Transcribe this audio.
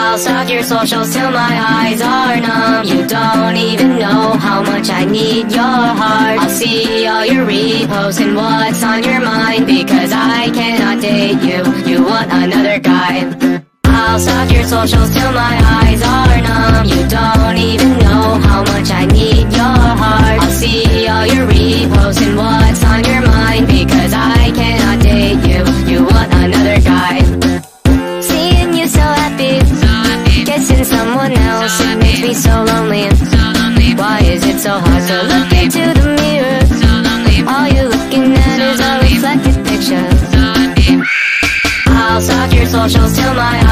I'll stalk your socials till my eyes are numb. You don't even know how much I need your heart. I'll see all your reposts and what's on your mind, because I cannot date you, you want another guy. I'll stalk your socials till my eyes are numb. You don't even know how much I need your heart. I'll see all your reposts and what's on your mind, because I cannot date you, you want another guy. Seeing you so happy, kissing someone else, it makes me so lonely. Why is it so hard to look into the mirror? All you're looking at is a reflected picture. I'll stalk your socials till my